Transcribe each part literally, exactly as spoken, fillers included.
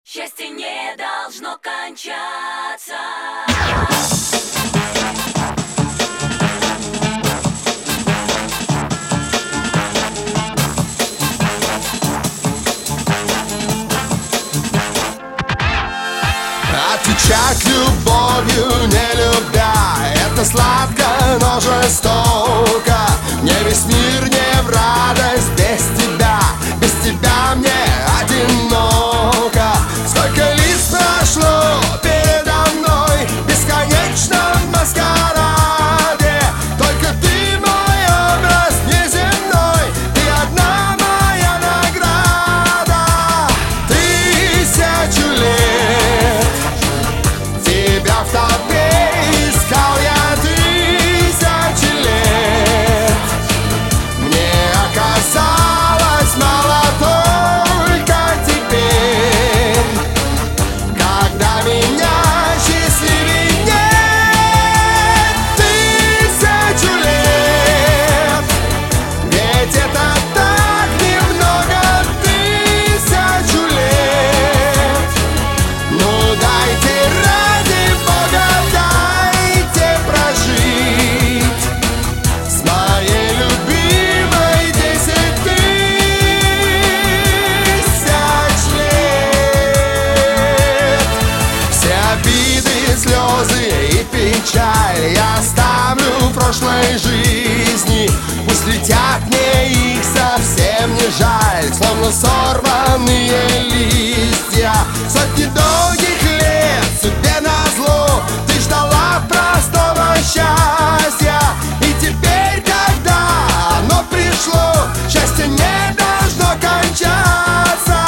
Счастье не должно кончаться. Отвечать любовью, не любя, это сладко, но жестоко. Мне весь мир не в радость без тебя, без тебя мне одиноко. Сколько лист прошло передо мной в бесконечном маскараде, только ты мой образ неземной, ты одна моя награда. Тысячу лет тебя в толпе искал я тысячи лет. Мне оказалось мало только теперь, когда меня счастливей нет. Тысячу лет, ведь это так немного. Тысячу лет, ну дайте ради Бога, дайте прожить с моей любимой десять тысяч лет. Все обиды, слезы и печаль я оставлю в прошлой жизни. Пусть летят, мне их совсем не жаль, словно сорванные листья. Сотни долгих лет судьбе назло ты ждала простого счастья, и теперь, когда оно пришло, счастье не должно кончаться.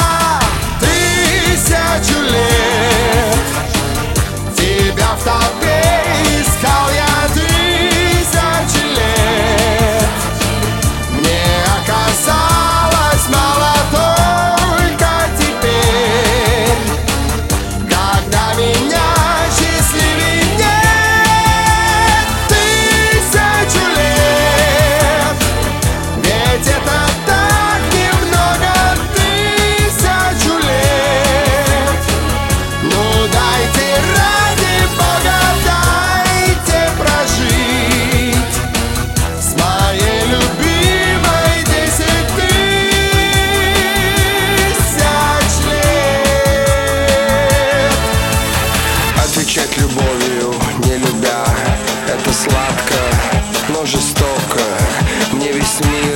Тысячу лет тебя в толпе искал я тысячи лет. Мне оказалось мало только теперь, когда меня счастливей нет. Tысячу лет, ведь это так немного. Тысячу лет, ну дайте ради Бога, дайте прожить с моей любимой десять тысяч лет. Отвечать любовью, не любя, это сладко, но жестоко. Мне весь мир